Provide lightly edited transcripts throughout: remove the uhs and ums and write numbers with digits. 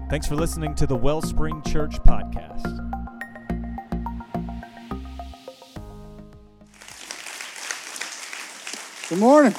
Thanks for listening to the Wellspring Church podcast. Good morning.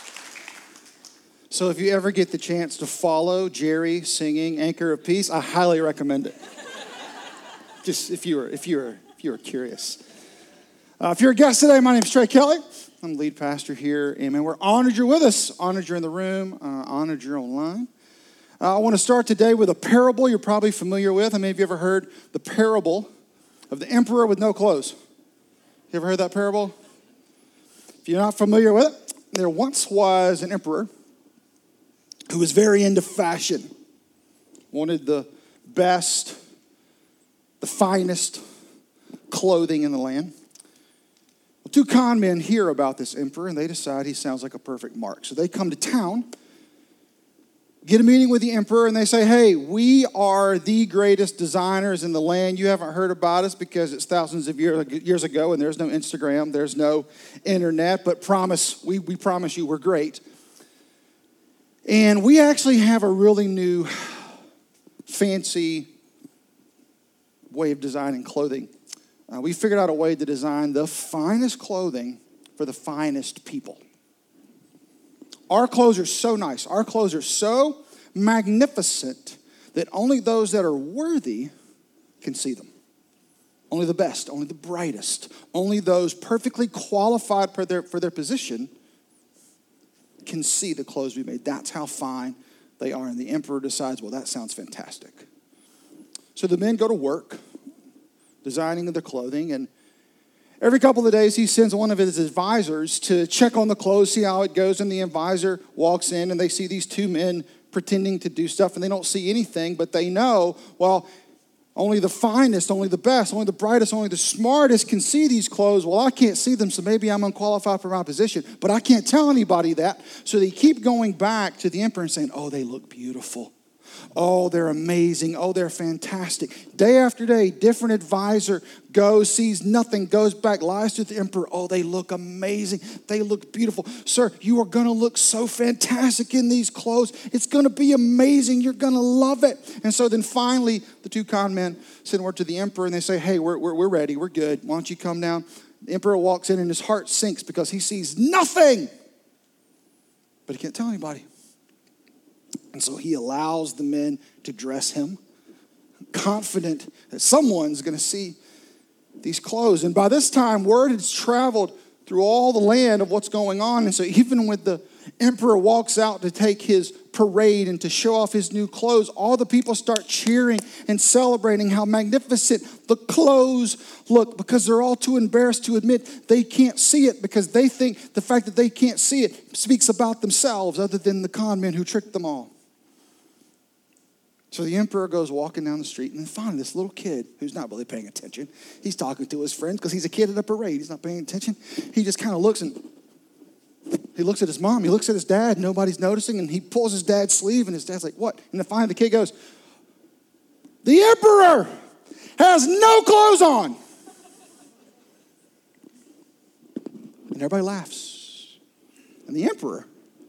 So if you ever get the chance to follow Jerry singing Anchor of Peace, I highly recommend it. Just if you were curious. If you're a guest today, my name is Trey Kelly. I'm the lead pastor here. Amen. We're honored you're with us, honored you're in the room, honored you're online. I want to start today with a parable you're probably familiar with. How many of you ever heard the parable of the emperor with no clothes? You ever heard that parable? If you're not familiar with it, there once was an emperor who was very into fashion, wanted the best, the finest clothing in the land. Well, two con men hear about this emperor, and they decide he sounds like a perfect mark. So they come to town, get a meeting with the emperor, and they say, hey, we are the greatest designers in the land. You haven't heard about us because it's thousands of years ago, and there's no Instagram, there's no internet, but we promise you we're great. And we actually have a really new, fancy way of designing clothing. We figured out a way to design the finest clothing for the finest people. Our clothes are so nice. Our clothes are so magnificent that only those that are worthy can see them. Only the best, only the brightest, only those perfectly qualified for their position can see the clothes we made. That's how fine they are. And the emperor decides, well, that sounds fantastic. So the men go to work designing the clothing, and every couple of days, he sends one of his advisors to check on the clothes, see how it goes, and the advisor walks in, and they see these two men pretending to do stuff, and they don't see anything, but they know, well, only the finest, only the best, only the brightest, only the smartest can see these clothes. Well, I can't see them, so maybe I'm unqualified for my position, but I can't tell anybody that. So they keep going back to the emperor and saying, oh, they look beautiful. Oh, they're amazing. Oh, they're fantastic. Day after day, different advisor goes, sees nothing, goes back, lies to the emperor. Oh, they look amazing. They look beautiful. Sir, you are going to look so fantastic in these clothes. It's going to be amazing. You're going to love it. And so then finally, the two con men send word to the emperor, and they say, hey, we're ready. We're good. Why don't you come down? The emperor walks in, and his heart sinks because he sees nothing. But he can't tell anybody. And so he allows the men to dress him, confident that someone's going to see these clothes. And by this time, word has traveled through all the land of what's going on. And so even when the emperor walks out to take his parade and to show off his new clothes, all the people start cheering and celebrating how magnificent the clothes look, because they're all too embarrassed to admit they can't see it, because they think the fact that they can't see it speaks about themselves other than the con men who tricked them all. So the emperor goes walking down the street, and then finally this little kid who's not really paying attention, he's talking to his friends because he's a kid at a parade. He's not paying attention. He just kind of looks, and he looks at his mom. He looks at his dad. Nobody's noticing, and he pulls his dad's sleeve, and his dad's like, what? And then finally the kid goes, the emperor has no clothes on. And everybody laughs. And the emperor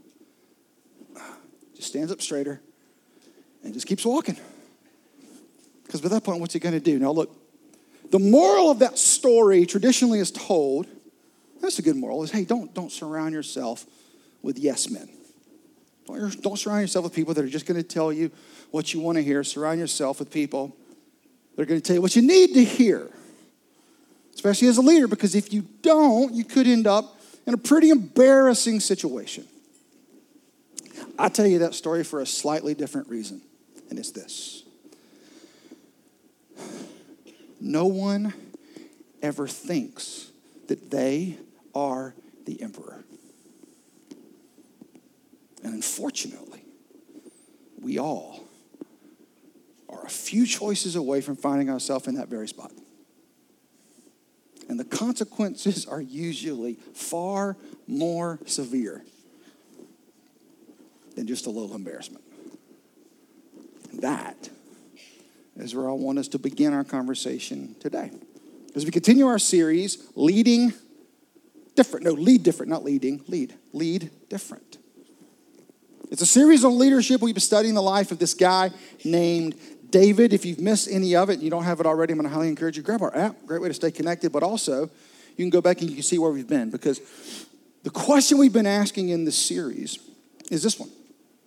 just stands up straighter and just keeps walking. Because by that point, what's he going to do? Now look, the moral of that story traditionally is told, that's a good moral, is, hey, don't surround yourself with yes men. Don't surround yourself with people that are just going to tell you what you want to hear. Surround yourself with people that are going to tell you what you need to hear. Especially as a leader, because if you don't, you could end up in a pretty embarrassing situation. I tell you that story for a slightly different reason. And it's this. No one ever thinks that they are the emperor. And unfortunately, we all are a few choices away from finding ourselves in that very spot. And the consequences are usually far more severe than just a little embarrassment. That is where I want us to begin our conversation today. As we continue our series, Lead Different, not leading, lead different. It's a series on leadership. We've been studying the life of this guy named David. If you've missed any of it and you don't have it already, I'm going to highly encourage you, grab our app. Great way to stay connected, but also you can go back and you can see where we've been, because the question we've been asking in this series is this one.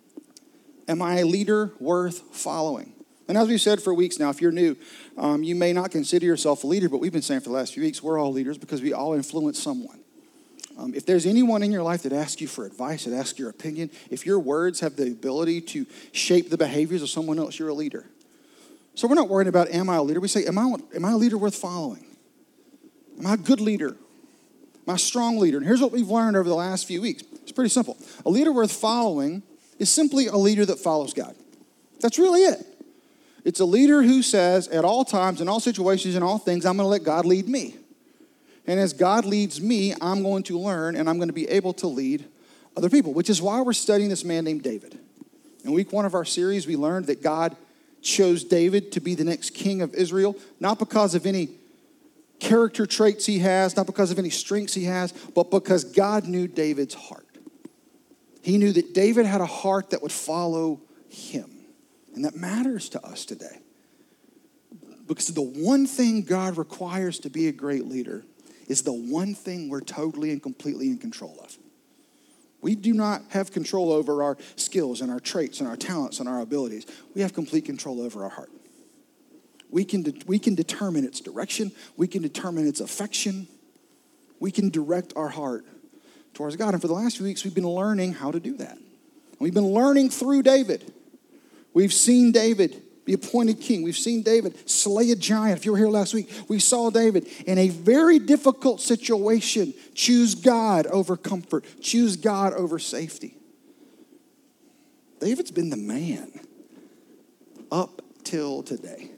Am I a leader worth following? And as we've said for weeks now, if you're new, you may not consider yourself a leader, but we've been saying for the last few weeks, we're all leaders because we all influence someone. If there's anyone in your life that asks you for advice, that asks your opinion, if your words have the ability to shape the behaviors of someone else, you're a leader. So we're not worried about, am I a leader? We say, am I a leader worth following? Am I a good leader? Am I a strong leader? And here's what we've learned over the last few weeks. It's pretty simple. A leader worth following is simply a leader that follows God. That's really it. It's a leader who says at all times, in all situations, in all things, I'm going to let God lead me. And as God leads me, I'm going to learn and I'm going to be able to lead other people, which is why we're studying this man named David. In week 1 of our series, we learned that God chose David to be the next king of Israel, not because of any character traits he has, not because of any strengths he has, but because God knew David's heart. He knew that David had a heart that would follow him. And that matters to us today. Because the one thing God requires to be a great leader is the one thing we're totally and completely in control of. We do not have control over our skills and our traits and our talents and our abilities. We have complete control over our heart. We can determine its direction. We can determine its affection. We can direct our heart towards God. And for the last few weeks, we've been learning how to do that. And we've been learning through David. We've seen David be appointed king. We've seen David slay a giant. If you were here last week, we saw David in a very difficult situation choose God over comfort, choose God over safety. David's been the man up till today.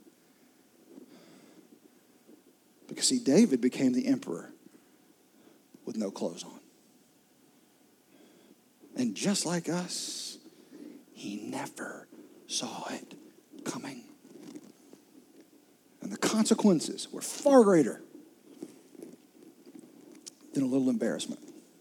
Because see, David became the emperor with no clothes on. And just like us, he never saw it coming. And the consequences were far greater than a little embarrassment.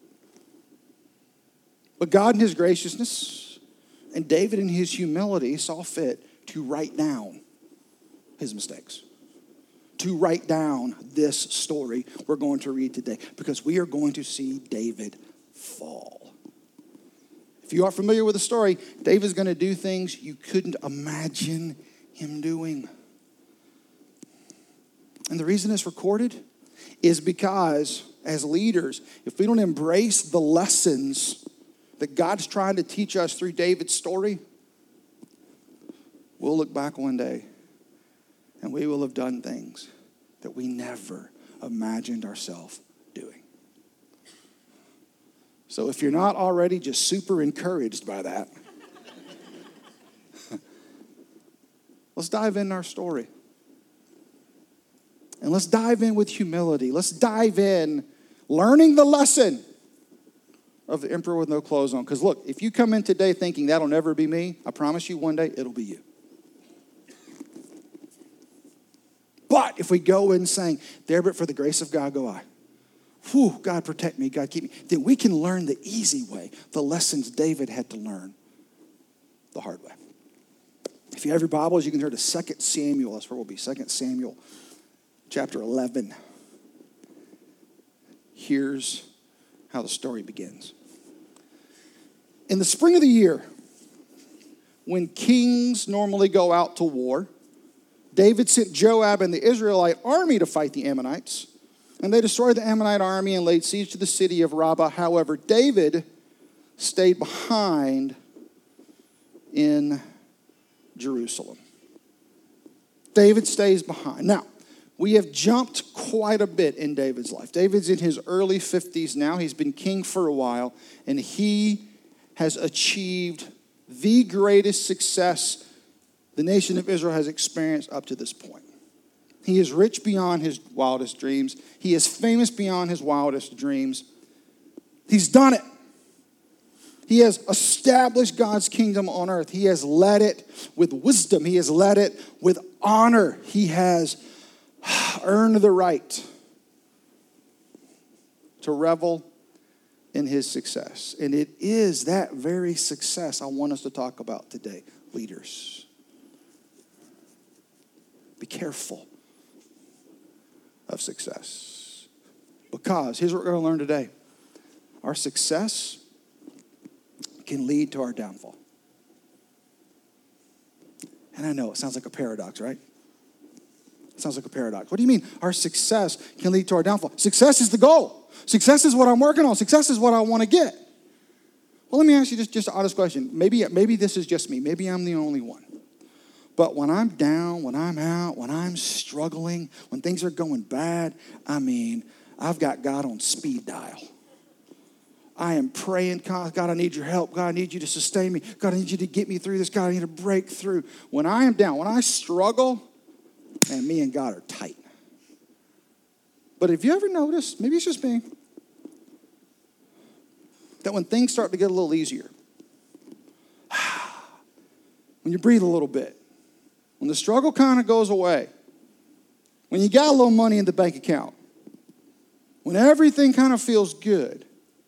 But God in his graciousness and David in his humility saw fit to write down his mistakes. To write down this story we're going to read today. Because we are going to see David fall. If you are familiar with the story, David's going to do things you couldn't imagine him doing. And the reason it's recorded is because as leaders, if we don't embrace the lessons that God's trying to teach us through David's story, we'll look back one day and we will have done things that we never imagined ourselves doing. So if you're not already just super encouraged by that, let's dive in our story. And let's dive in with humility. Let's dive in learning the lesson of the emperor with no clothes on. Because look, if you come in today thinking that'll never be me, I promise you one day it'll be you. But if we go in saying, there but for the grace of God go I. Whew, God protect me, God keep me. Then we can learn the easy way, the lessons David had to learn the hard way. If you have your Bibles, you can turn to 2 Samuel. That's where we'll be, 2 Samuel chapter 11. Here's how the story begins. In the spring of the year, when kings normally go out to war, David sent Joab and the Israelite army to fight the Ammonites. And they destroyed the Ammonite army and laid siege to the city of Rabbah. However, David stayed behind in Jerusalem. David stays behind. Now, we have jumped quite a bit in David's life. David's in his early 50s now. He's been king for a while. And he has achieved the greatest success the nation of Israel has experienced up to this point. He is rich beyond his wildest dreams. He is famous beyond his wildest dreams. He's done it. He has established God's kingdom on earth. He has led it with wisdom. He has led it with honor. He has earned the right to revel in his success. And it is that very success I want us to talk about today, leaders. Be careful of success. Because here's what we're going to learn today. Our success can lead to our downfall. And I know it sounds like a paradox, right? It sounds like a paradox. What do you mean our success can lead to our downfall? Success is the goal. Success is what I'm working on. Success is what I want to get. Well, let me ask you just an honest question. Maybe this is just me. Maybe I'm the only one. But when I'm down, when I'm out, when I'm struggling, when things are going bad, I've got God on speed dial. I am praying, God, I need your help. God, I need you to sustain me. God, I need you to get me through this. God, I need a breakthrough. When I am down, when I struggle, man, me and God are tight. But have you ever noticed, maybe it's just me, that when things start to get a little easier, when you breathe a little bit, when the struggle kind of goes away, when you got a little money in the bank account, when everything kind of feels good,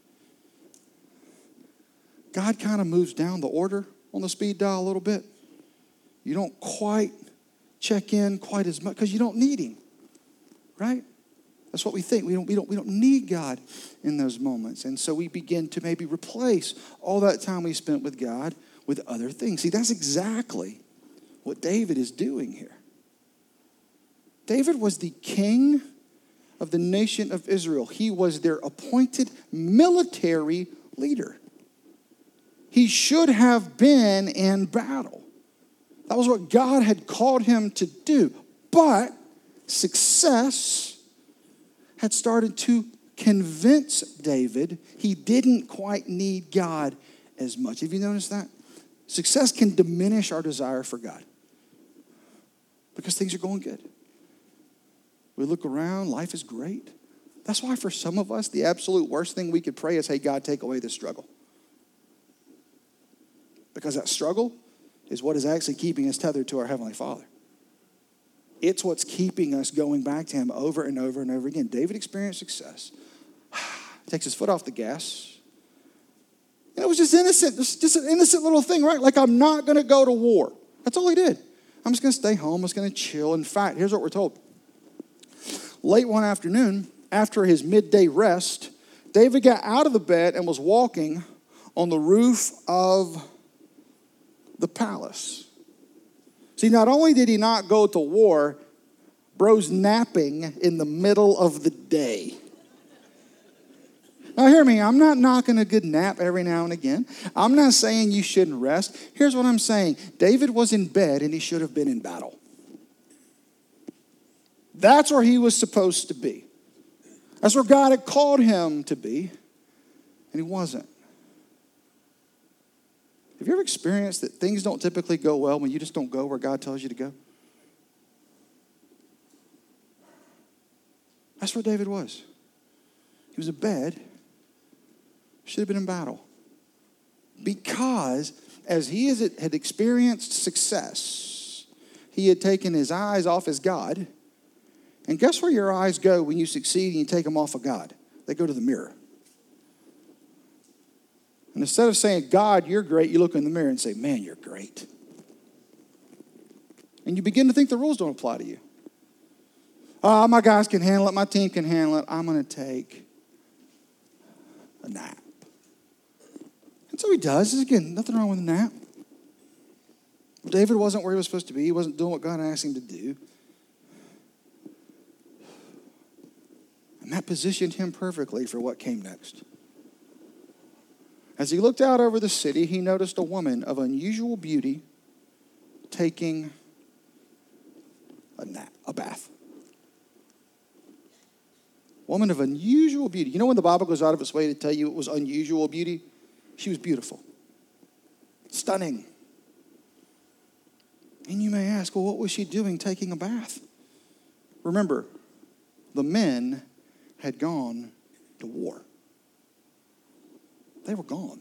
God kind of moves down the order on the speed dial a little bit. You don't quite check in quite as much because you don't need him, right? That's what we think. We don't need God in those moments. And so we begin to maybe replace all that time we spent with God with other things. See, that's exactly what David is doing here. David was the king of the nation of Israel. He was their appointed military leader. He should have been in battle. That was what God had called him to do. But success had started to convince David he didn't quite need God as much. Have you noticed that? Success can diminish our desire for God because things are going good. We look around, life is great. That's why for some of us, the absolute worst thing we could pray is, hey, God, take away this struggle. Because that struggle is what is actually keeping us tethered to our Heavenly Father. It's what's keeping us going back to him over and over and over again. David experienced success. Takes his foot off the gas. And it was just innocent, just an innocent little thing, right? Like, I'm not going to go to war. That's all he did. I'm just going to stay home. I'm just going to chill. In fact, here's what we're told. Late one afternoon, after his midday rest, David got out of the bed and was walking on the roof of the palace. See, not only did he not go to war, bro's napping in the middle of the day. Now hear me, I'm not knocking a good nap every now and again. I'm not saying you shouldn't rest. Here's what I'm saying. David was in bed and he should have been in battle. That's where he was supposed to be. That's where God had called him to be, and he wasn't. Have you ever experienced that things don't typically go well when you just don't go where God tells you to go? That's where David was. He was in bed. Should have been in battle. Because as he had experienced success, he had taken his eyes off his God. And guess where your eyes go when you succeed and you take them off of God? They go to the mirror. And instead of saying, God, you're great, you look in the mirror and say, man, you're great. And you begin to think the rules don't apply to you. Oh, my guys can handle it. My team can handle it. I'm going to take a nap. And so he does. Again, nothing wrong with a nap. David wasn't where he was supposed to be. He wasn't doing what God asked him to do. And that positioned him perfectly for what came next. As he looked out over the city, he noticed a woman of unusual beauty taking a bath. Woman of unusual beauty. You know when the Bible goes out of its way to tell you it was unusual beauty? She was beautiful. Stunning. And you may ask, well, what was she doing taking a bath? Remember, the men had gone to war. They were gone.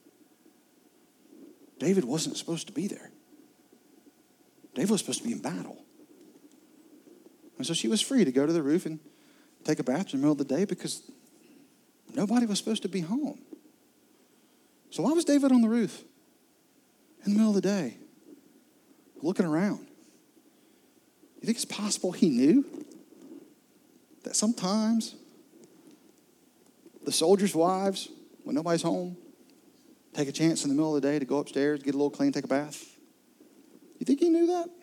David wasn't supposed to be there. David was supposed to be in battle. And so she was free to go to the roof and take a bath in the middle of the day because nobody was supposed to be home. So why was David on the roof in the middle of the day, looking around? You think it's possible he knew that sometimes the soldiers' wives, when nobody's home, take a chance in the middle of the day to go upstairs, get a little clean, take a bath? You think he knew that?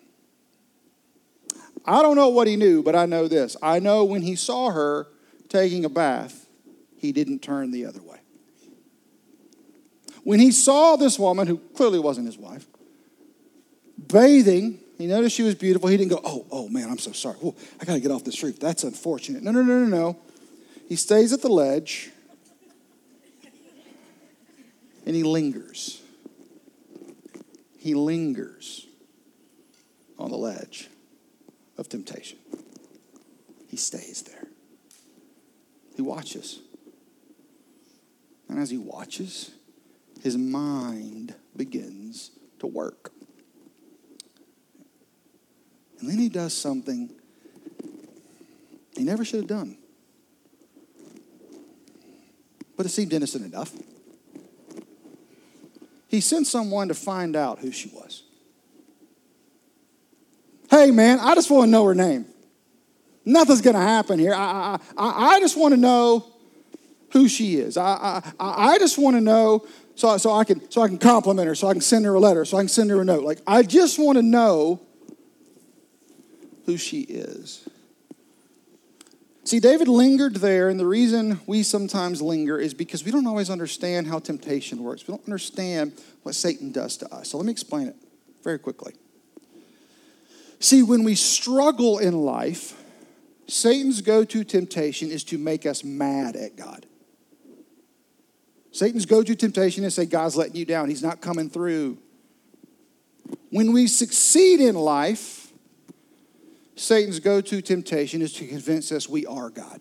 I don't know what he knew, but I know this. I know when he saw her taking a bath, he didn't turn the other way. When he saw this woman, who clearly wasn't his wife, bathing, he noticed she was beautiful. He didn't go, oh man, I'm so sorry. Whoa, I got to get off this roof. That's unfortunate. No. He stays at the ledge, and he lingers. He lingers on the ledge of temptation. He stays there. He watches. And as he watches, his mind begins to work. And then he does something he never should have done. But it seemed innocent enough. He sent someone to find out who she was. Hey, man, I just want to know her name. Nothing's going to happen here. I just want to know who she is. I just want to know so I can compliment her, so I can send her a letter, so I can send her a note. Like, I just want to know who she is. See, David lingered there, and the reason we sometimes linger is because we don't always understand how temptation works. We don't understand what Satan does to us. So let me explain it very quickly. See, when we struggle in life, Satan's go-to temptation is to make us mad at God. Satan's go-to temptation is to say, God's letting you down. He's not coming through. When we succeed in life, Satan's go-to temptation is to convince us we are God.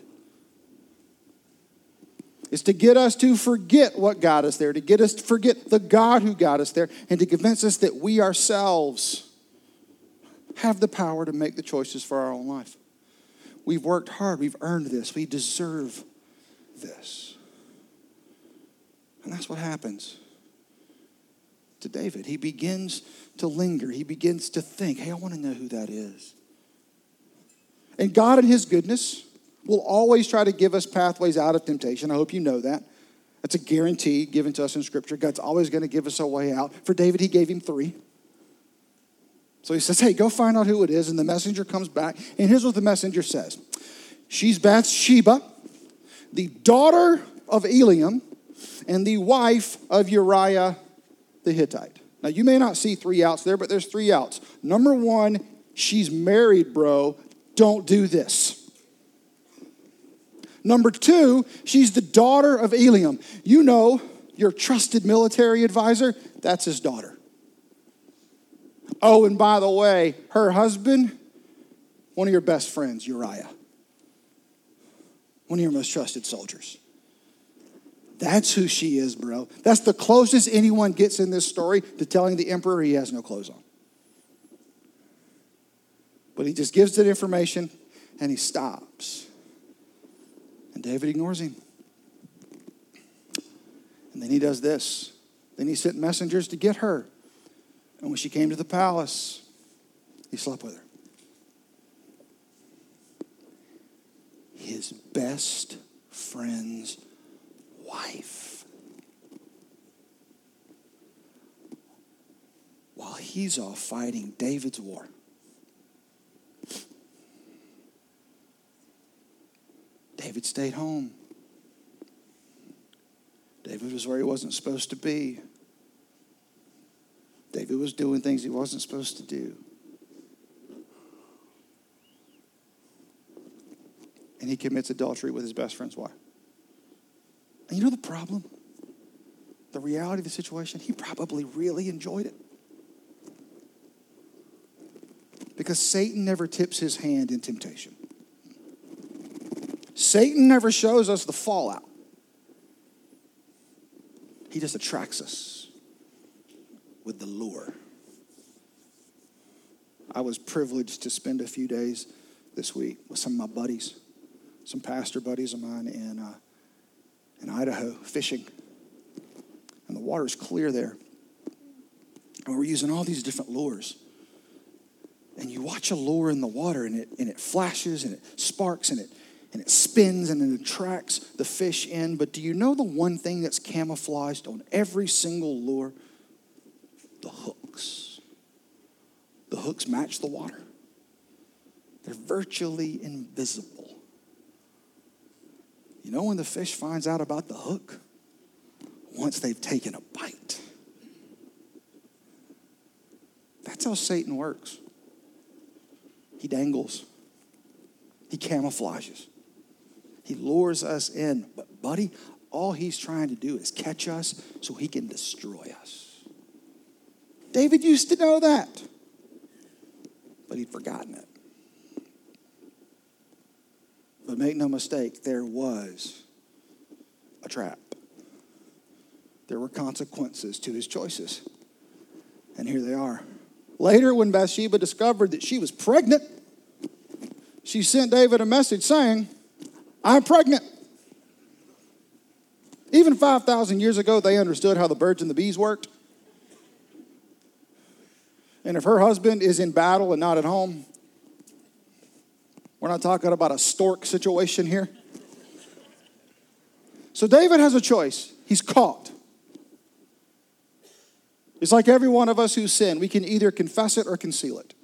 It's to get us to forget what got us there, to get us to forget the God who got us there, and to convince us that we ourselves have the power to make the choices for our own life. We've worked hard. We've earned this. We deserve this. And that's what happens to David. He begins to linger. He begins to think, hey, I want to know who that is. And God in his goodness will always try to give us pathways out of temptation. I hope you know that. That's a guarantee given to us in Scripture. God's always going to give us a way out. For David, he gave him 3. So he says, hey, go find out who it is. And the messenger comes back. And here's what the messenger says. She's Bathsheba, the daughter of Eliam, and the wife of Uriah the Hittite. Now, you may not see 3 outs there, but there's 3 outs. Number 1, she's married, bro. Don't do this. Number 2, she's the daughter of Eliam. You know, your trusted military advisor, that's his daughter. Oh, and by the way, her husband, one of your best friends, Uriah. One of your most trusted soldiers. That's who she is, bro. That's the closest anyone gets in this story to telling the emperor he has no clothes on. But he just gives that information and he stops. And David ignores him. And then he does this. Then he sent messengers to get her. And when she came to the palace, he slept with her. His best friend's wife. While he's off fighting David's war. David stayed home. David was where he wasn't supposed to be. David was doing things he wasn't supposed to do. And he commits adultery with his best friend's wife. And you know the problem? The reality of the situation? He probably really enjoyed it. Because Satan never tips his hand in temptation. Satan never shows us the fallout. He just attracts us with the lure. I was privileged to spend a few days this week with some of my buddies, some pastor buddies of mine in Idaho fishing. And the water's clear there. And we're using all these different lures. And you watch a lure in the water and it flashes and it sparks and it spins and it attracts the fish in. But do you know the one thing that's camouflaged on every single lure? The hooks. The hooks match the water. They're virtually invisible. You know when the fish finds out about the hook? Once they've taken a bite. That's how Satan works. He dangles. He camouflages. He lures us in. But buddy, all he's trying to do is catch us so he can destroy us. David used to know that. But he'd forgotten it. But make no mistake, there was a trap. There were consequences to his choices. And here they are. Later, when Bathsheba discovered that she was pregnant, she sent David a message saying, I'm pregnant. Even 5,000 years ago, they understood how the birds and the bees worked. And if her husband is in battle and not at home, we're not talking about a stork situation here. So David has a choice. He's caught. It's like every one of us who sin. We can either confess it or conceal it.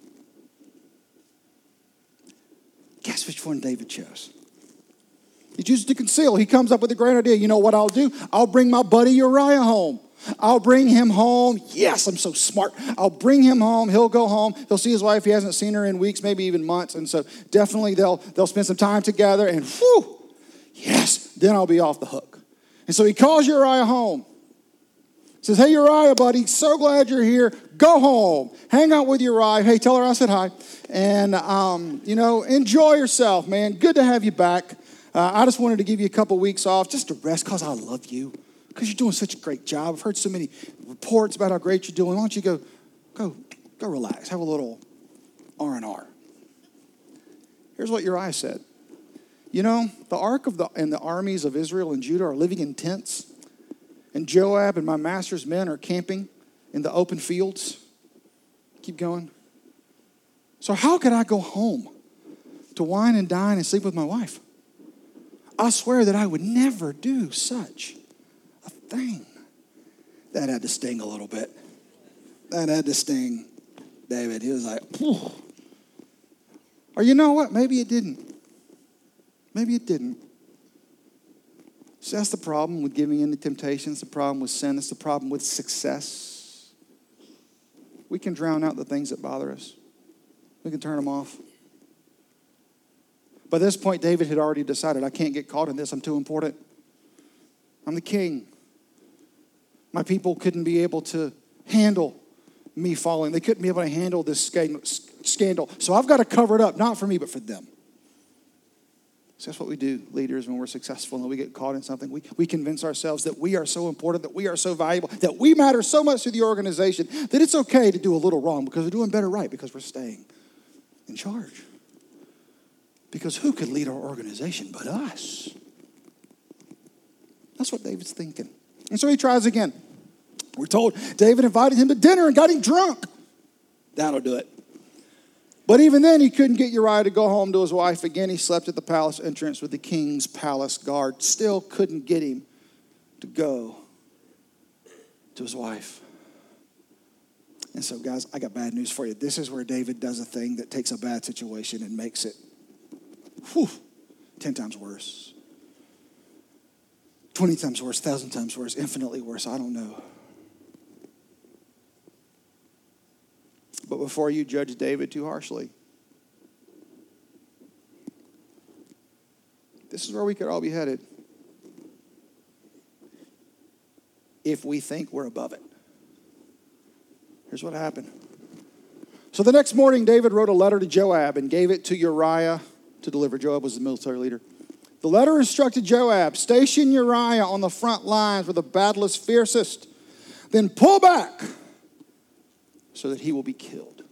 Guess which one David chose? He chooses to conceal. He comes up with a great idea. You know what I'll do? I'll bring my buddy Uriah home. I'll bring him home. Yes, I'm so smart. I'll bring him home. He'll go home. He'll see his wife. He hasn't seen her in weeks, maybe even months. And so definitely they'll spend some time together. And whew, yes, then I'll be off the hook. And so he calls Uriah home. Says, hey, Uriah, buddy, so glad you're here. Go home. Hang out with Uriah. Hey, tell her I said hi. And, enjoy yourself, man. Good to have you back. I just wanted to give you a couple weeks off just to rest because I love you. Because you're doing such a great job. I've heard so many reports about how great you're doing. Why don't you go relax. Have a little R&R. Here's what Uriah said. You know, the ark and the armies of Israel and Judah are living in tents. And Joab and my master's men are camping in the open fields. Keep going. So how could I go home to wine and dine and sleep with my wife? I swear that I would never do such a thing. That had to sting a little bit. That had to sting David. He was like, phew. Or you know what? Maybe it didn't. Maybe it didn't. So that's the problem with giving in to temptation. It's the problem with sin. It's the problem with success. We can drown out the things that bother us. We can turn them off. By this point, David had already decided, I can't get caught in this. I'm too important. I'm the king. My people couldn't be able to handle me falling. They couldn't be able to handle this scandal. So I've got to cover it up, not for me, but for them. So that's what we do, leaders, when we're successful and we get caught in something. We convince ourselves that we are so important, that we are so valuable, that we matter so much to the organization that it's okay to do a little wrong because we're doing better right, because we're staying in charge. Because who could lead our organization but us? That's what David's thinking. And so he tries again. We're told David invited him to dinner and got him drunk. That'll do it. But even then, he couldn't get Uriah to go home to his wife. Again, he slept at the palace entrance with the king's palace guard. Still couldn't get him to go to his wife. And so, guys, I got bad news for you. This is where David does a thing that takes a bad situation and makes it 10 times worse. 20 times worse, 1,000 times worse, infinitely worse. I don't know. But before you judge David too harshly, this is where we could all be headed if we think we're above it. Here's what happened. So the next morning, David wrote a letter to Joab and gave it to Uriah to deliver. Joab was the military leader. The letter instructed Joab, station Uriah on the front lines where the battle is fiercest. Then pull back so that he will be killed.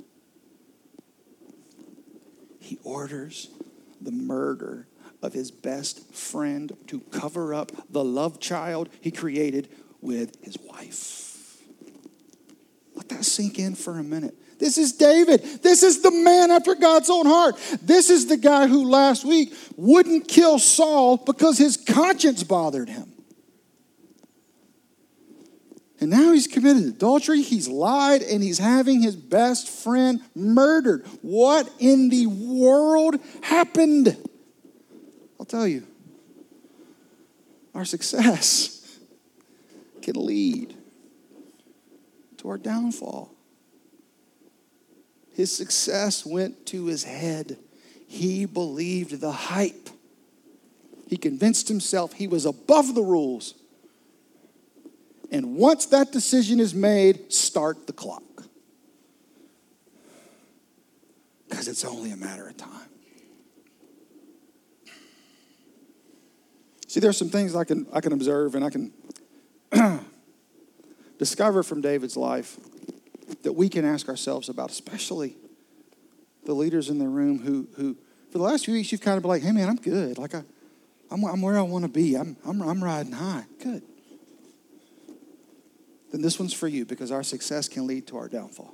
He orders the murder of his best friend to cover up the love child he created with his wife. Let that that sink in for a minute? This is David. This is the man after God's own heart. This is the guy who last week wouldn't kill Saul because his conscience bothered him. And now he's committed adultery, he's lied, and he's having his best friend murdered. What in the world happened? I'll tell you. Our success can lead to our downfall. His success went to his head. He believed the hype. He convinced himself he was above the rules. And once that decision is made, start the clock. Because it's only a matter of time. See, there's some things I can observe and I can discover from David's life that we can ask ourselves about, especially the leaders in the room who for the last few weeks, you've kind of been like, hey man, I'm good. Like I'm where I want to be. I'm riding high. Good. Then this one's for you, because our success can lead to our downfall.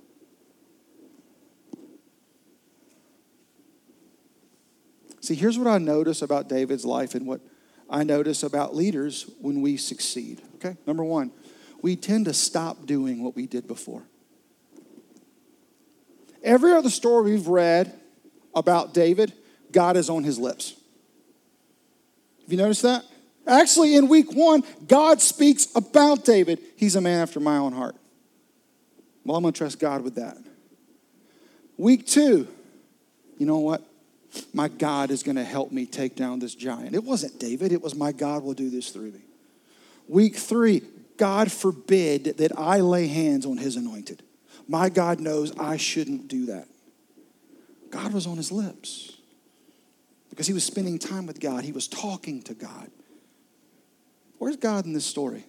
See, here's what I notice about David's life and what I notice about leaders when we succeed. Okay? Number one, we tend to stop doing what we did before. Every other story we've read about David, God is on his lips. Have you noticed that? Actually, in week 1, God speaks about David. He's a man after my own heart. Well, I'm going to trust God with that. Week 2, you know what? My God is going to help me take down this giant. It wasn't David. It was my God will do this through me. Week 3, God forbid that I lay hands on his anointed. My God knows I shouldn't do that. God was on his lips because he was spending time with God. He was talking to God. Where's God in this story?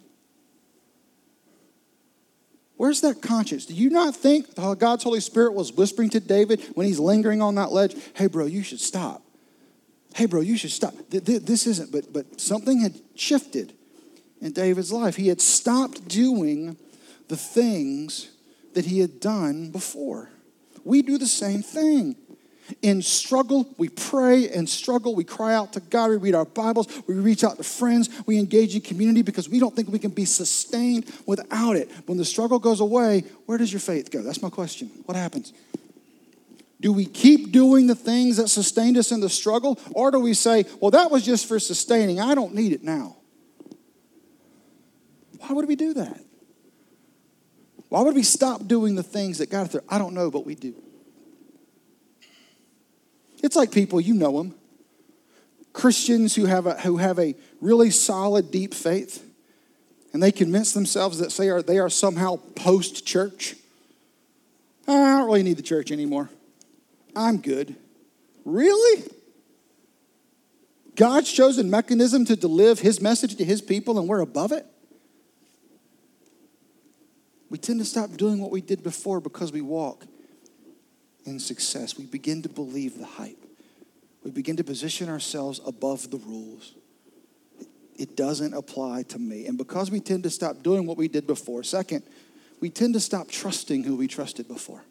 Where's that conscience? Do you not think God's Holy Spirit was whispering to David when he's lingering on that ledge? Hey, bro, you should stop. Hey, bro, you should stop. This isn't, but something had shifted in David's life. He had stopped doing the things that he had done before. We do the same thing. In struggle, we pray. In struggle, we cry out to God. We read our Bibles. We reach out to friends. We engage in community because we don't think we can be sustained without it. When the struggle goes away, where does your faith go? That's my question. What happens? Do we keep doing the things that sustained us in the struggle? Or do we say, well, that was just for sustaining. I don't need it now. Why would we do that? Why would we stop doing the things that got us there? I don't know, but we do. It's like people, you know them, Christians who have a really solid, deep faith, and they convince themselves that they are somehow post-church. I don't really need the church anymore. I'm good. Really? God's chosen mechanism to deliver his message to his people and we're above it? We tend to stop doing what we did before because we walk in success. We begin to believe the hype. We begin to position ourselves above the rules. It doesn't apply to me. And because we tend to stop doing what we did before, second, we tend to stop trusting who we trusted before.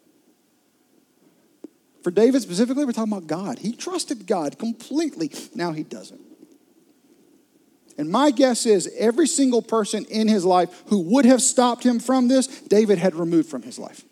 For David specifically, we're talking about God. He trusted God completely. Now he doesn't. And my guess is every single person in his life who would have stopped him from this, David had removed from his life.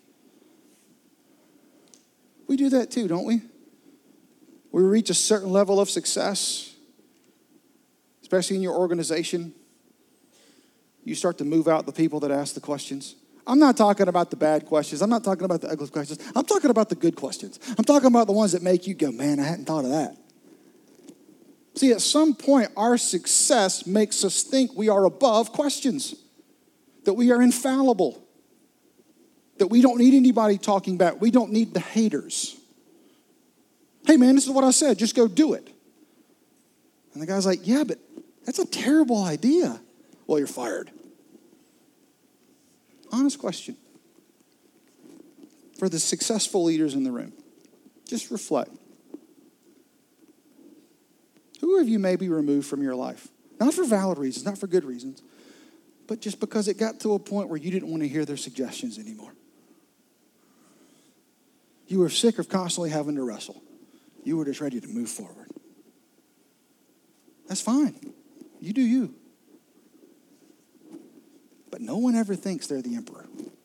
We do that too, don't we? We reach a certain level of success, especially in your organization. You start to move out the people that ask the questions. I'm not talking about the bad questions. I'm not talking about the ugly questions. I'm talking about the good questions. I'm talking about the ones that make you go, man, I hadn't thought of that. See, at some point, our success makes us think we are above questions, that we are infallible, that we don't need anybody talking back. We don't need the haters. Hey, man, this is what I said. Just go do it. And the guy's like, yeah, but that's a terrible idea. Well, you're fired. Honest question. For the successful leaders in the room, just reflect. Who have you maybe removed from your life? Not for valid reasons, not for good reasons, but just because it got to a point where you didn't want to hear their suggestions anymore. You were sick of constantly having to wrestle. You were just ready to move forward. That's fine. You do you. But no one ever thinks they're the emperor.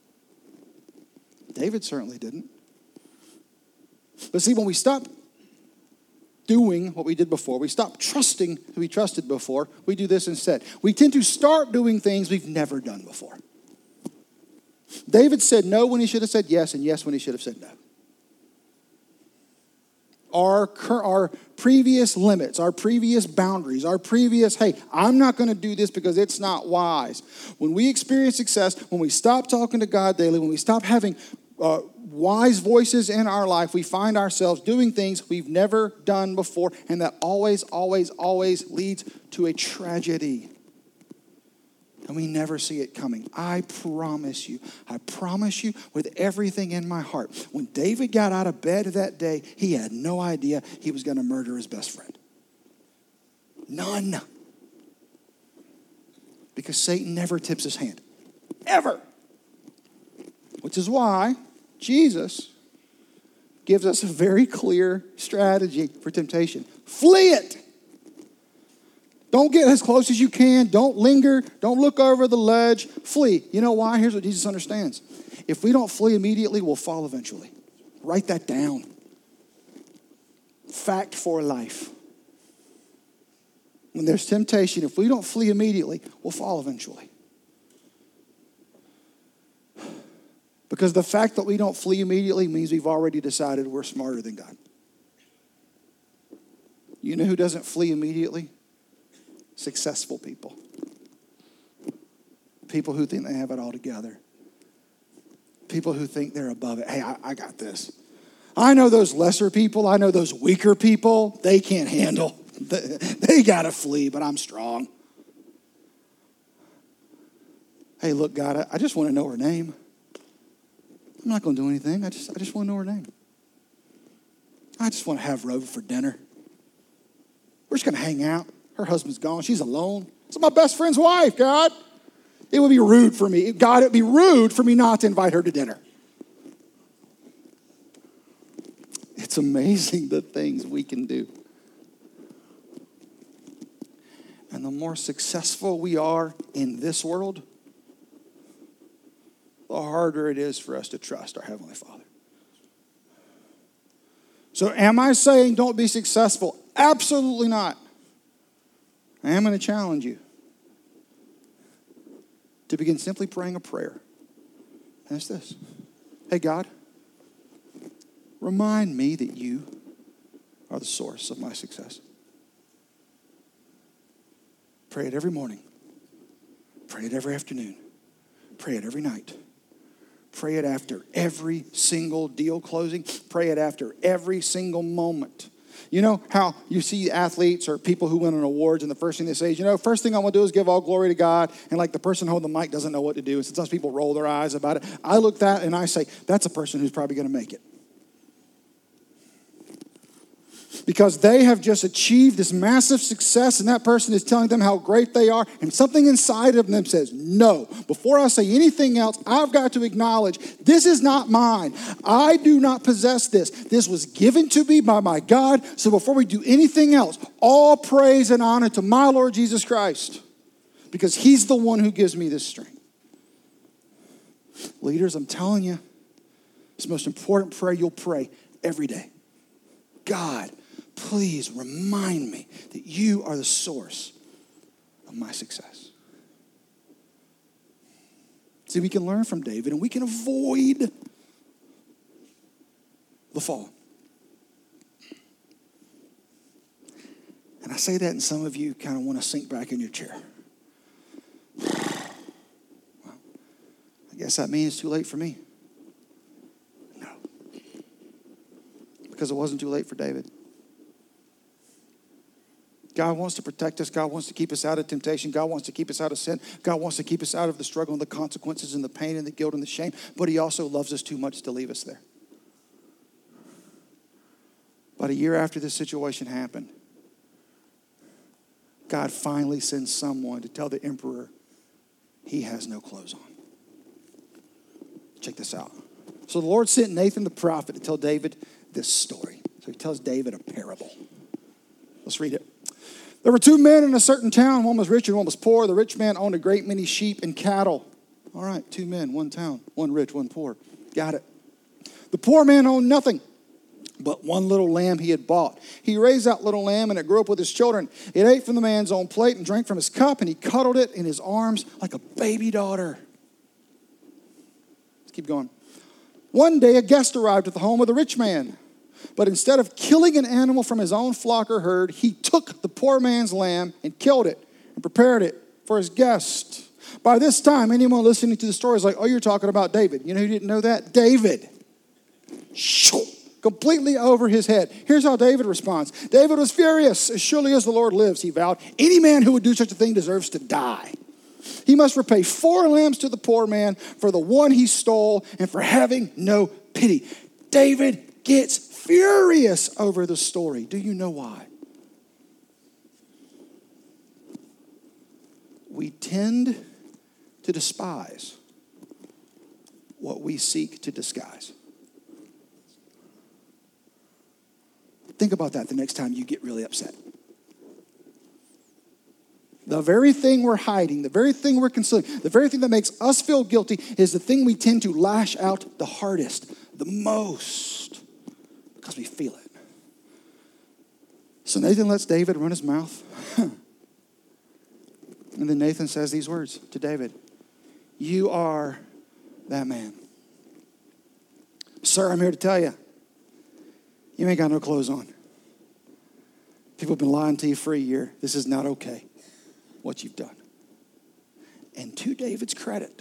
David certainly didn't. But see, when we stop doing what we did before, we stop trusting who we trusted before, we do this instead. We tend to start doing things we've never done before. David said no when he should have said yes, and yes when he should have said no. Our previous limits, our previous boundaries, our previous, hey, I'm not going to do this because it's not wise. When we experience success, when we stop talking to God daily, when we stop having wise voices in our life, we find ourselves doing things we've never done before, and that always, always, always leads to a tragedy. And we never see it coming. I promise you with everything in my heart, when David got out of bed that day, he had no idea he was going to murder his best friend. None. Because Satan never tips his hand. Ever. Which is why Jesus gives us a very clear strategy for temptation. Flee it. Don't get as close as you can. Don't linger. Don't look over the ledge. Flee. You know why? Here's what Jesus understands. If we don't flee immediately, we'll fall eventually. Write that down. Fact for life. When there's temptation, if we don't flee immediately, we'll fall eventually. Because the fact that we don't flee immediately means we've already decided we're smarter than God. You know who doesn't flee immediately? Successful people. People who think they have it all together. People who think they're above it. Hey, I got this. I know those lesser people. I know those weaker people. They can't handle. They got to flee, but I'm strong. Hey, look, God, I just want to know her name. I'm not going to do anything. I just want to know her name. I just want to have her over for dinner. We're just going to hang out. Her husband's gone. She's alone. It's my best friend's wife, God. It would be rude for me. God, it would be rude for me not to invite her to dinner. It's amazing the things we can do. And the more successful we are in this world, the harder it is for us to trust our Heavenly Father. So am I saying don't be successful? Absolutely not. I am going to challenge you to begin simply praying a prayer. And it's this. Hey, God, remind me that you are the source of my success. Pray it every morning. Pray it every afternoon. Pray it every night. Pray it after every single deal closing. Pray it after every single moment. You know how you see athletes or people who win on awards and the first thing they say is, first thing I want to do is give all glory to God. And like the person holding the mic doesn't know what to do. And sometimes people roll their eyes about it. I look at that and I say, that's a person who's probably going to make it. Because they have just achieved this massive success and that person is telling them how great they are. And something inside of them says, no, before I say anything else, I've got to acknowledge this is not mine. I do not possess this. This was given to me by my God. So before we do anything else, all praise and honor to my Lord Jesus Christ. Because he's the one who gives me this strength. Leaders, I'm telling you, it's the most important prayer you'll pray every day. God, please remind me that you are the source of my success. See, we can learn from David and we can avoid the fall. And I say that and some of you kind of want to sink back in your chair. Well, I guess that means it's too late for me. No. Because it wasn't too late for David. God wants to protect us. God wants to keep us out of temptation. God wants to keep us out of sin. God wants to keep us out of the struggle and the consequences and the pain and the guilt and the shame. But he also loves us too much to leave us there. About a year after this situation happened, God finally sends someone to tell the emperor he has no clothes on. Check this out. So the Lord sent Nathan the prophet to tell David this story. So he tells David a parable. Let's read it. There were two men in a certain town. One was rich and one was poor. The rich man owned a great many sheep and cattle. All right, two men, one town, one rich, one poor. Got it. The poor man owned nothing but one little lamb he had bought. He raised that little lamb, and it grew up with his children. It ate from the man's own plate and drank from his cup, and he cuddled it in his arms like a baby daughter. Let's keep going. One day, a guest arrived at the home of the rich man. But instead of killing an animal from his own flock or herd, he took the poor man's lamb and killed it and prepared it for his guest. By this time, anyone listening to the story is like, oh, you're talking about David. You know who didn't know that? David. Completely over his head. Here's how David responds. David was furious. As surely as the Lord lives, he vowed, any man who would do such a thing deserves to die. He must repay 4 lambs to the poor man for the one he stole and for having no pity. David gets furious over the story. Do you know why? We tend to despise what we seek to disguise. Think about that the next time you get really upset. The very thing we're hiding, the very thing we're concealing, the very thing that makes us feel guilty is the thing we tend to lash out the hardest, the most, because we feel it. So Nathan lets David run his mouth. And then Nathan says these words to David. You are that man. Sir, I'm here to tell you, you ain't got no clothes on. People have been lying to you for a year. This is not okay, what you've done. And to David's credit,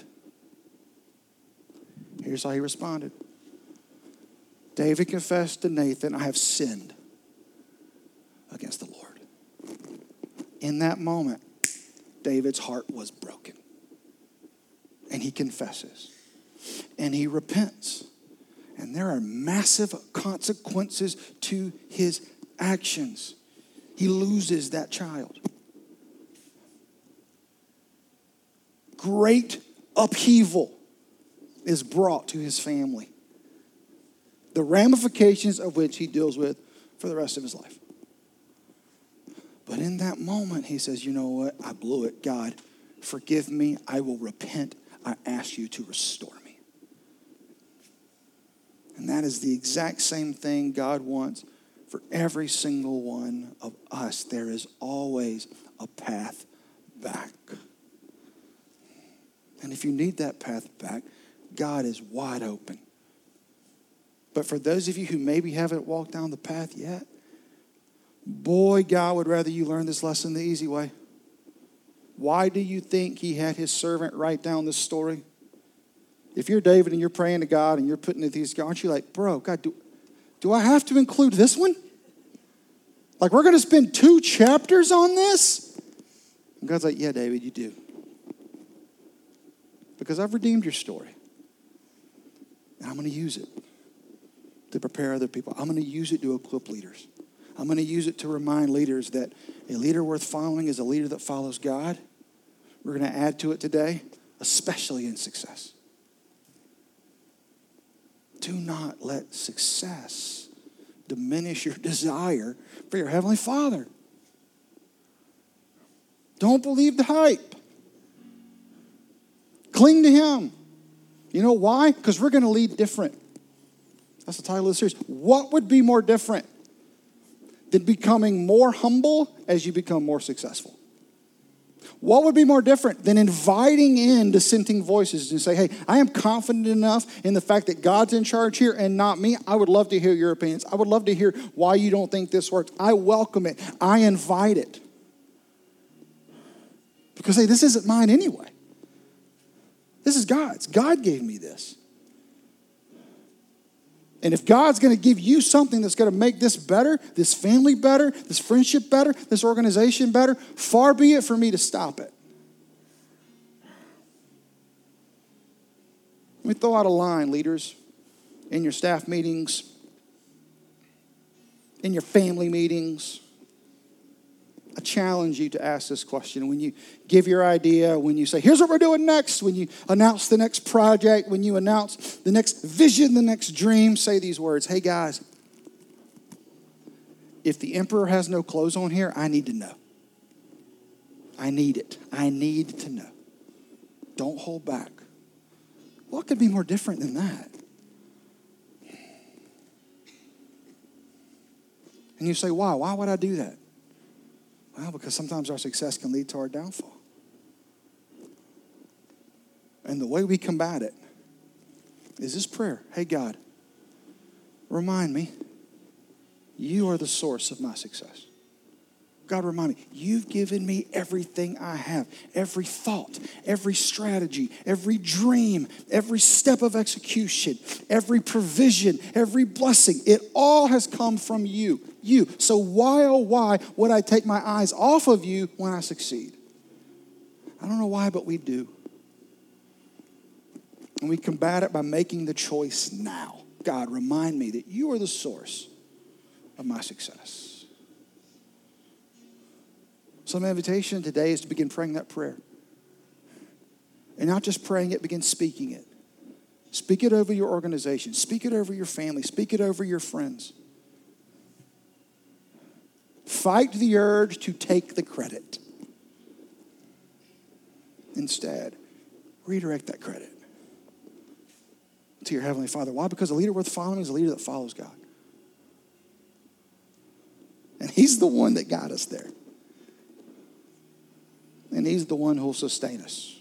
here's how he responded. David confessed to Nathan, I have sinned against the Lord. In that moment, David's heart was broken. And he confesses. And he repents. And there are massive consequences to his actions. He loses that child. Great upheaval is brought to his family. The ramifications of which he deals with for the rest of his life. But in that moment, he says, you know what? I blew it. God, forgive me. I will repent. I ask you to restore me. And that is the exact same thing God wants for every single one of us. There is always a path back. And if you need that path back, God is wide open. But for those of you who maybe haven't walked down the path yet, boy, God would rather you learn this lesson the easy way. Why do you think he had his servant write down this story? If you're David and you're praying to God and you're putting it these, aren't you like, bro, God, do I have to include this one? Like we're going to spend 2 chapters on this? And God's like, yeah, David, you do. Because I've redeemed your story. And I'm going to use it to prepare other people. I'm going to use it to equip leaders. I'm going to use it to remind leaders that a leader worth following is a leader that follows God. We're going to add to it today, especially in success. Do not let success diminish your desire for your Heavenly Father. Don't believe the hype. Cling to Him. You know why? Because we're going to lead different. That's the title of the series. What would be more different than becoming more humble as you become more successful? What would be more different than inviting in dissenting voices and say, hey, I am confident enough in the fact that God's in charge here and not me. I would love to hear your opinions. I would love to hear why you don't think this works. I welcome it. I invite it. Because, hey, this isn't mine anyway. This is God's. God gave me this. And if God's going to give you something that's going to make this better, this family better, this friendship better, this organization better, far be it for me to stop it. Let me throw out a line, leaders, in your staff meetings, in your family meetings, I challenge you to ask this question. When you give your idea, when you say, here's what we're doing next, when you announce the next project, when you announce the next vision, the next dream, say these words. Hey, guys, if the emperor has no clothes on here, I need to know. I need it. I need to know. Don't hold back. What could be more different than that? And you say, why? Why would I do that? Well, because sometimes our success can lead to our downfall. And the way we combat it is this prayer. Hey, God, remind me, you are the source of my success. God, remind me, you've given me everything I have, every thought, every strategy, every dream, every step of execution, every provision, every blessing. It all has come from you. So why, oh why, would I take my eyes off of you when I succeed? I don't know why, but we do. And we combat it by making the choice now. God, remind me that you are the source of my success. So my invitation today is to begin praying that prayer. And not just praying it, begin speaking it. Speak it over your organization. Speak it over your family. Speak it over your friends. Fight the urge to take the credit. Instead, redirect that credit to your Heavenly Father. Why? Because a leader worth following is a leader that follows God. And He's the one that got us there. And He's the one who will sustain us.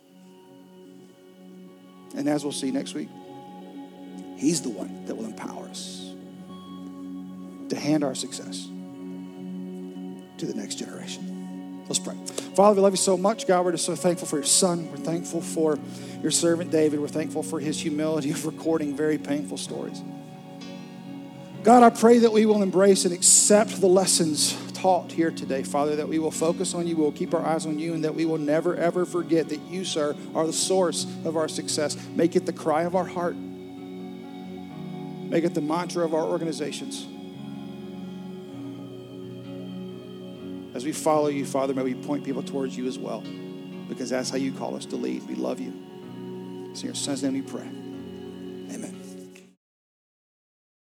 And as we'll see next week, He's the one that will empower us to hand our success to the next generation. Let's pray. Father, we love you so much. God, we're just so thankful for your Son. We're thankful for your servant David. We're thankful for his humility of recording very painful stories. God, I pray that we will embrace and accept the lessons taught here today, Father, that we will focus on you, we will keep our eyes on you, and that we will never, ever forget that you, sir, are the source of our success. Make it the cry of our heart. Make it the mantra of our organizations. As we follow you, Father, may we point people towards you as well, because that's how you call us to lead. We love you. It's in your Son's name we pray. Amen.